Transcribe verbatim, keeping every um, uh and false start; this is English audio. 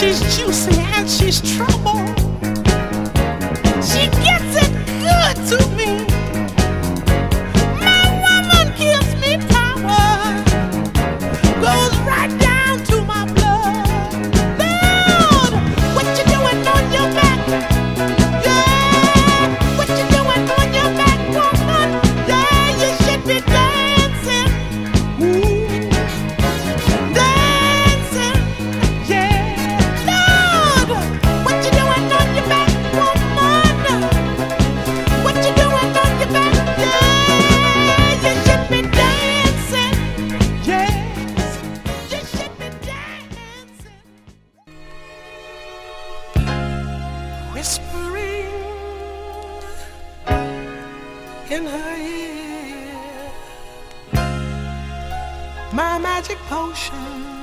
she's juicy and she's trouble. She gets it good to me. My woman gives me power, goes right down to my blood. Lord, what you doing on your back? Yeah, what you doing on your back, woman? Yeah, you should be dancing. Ooh. Whispering in her ear, my magic potion.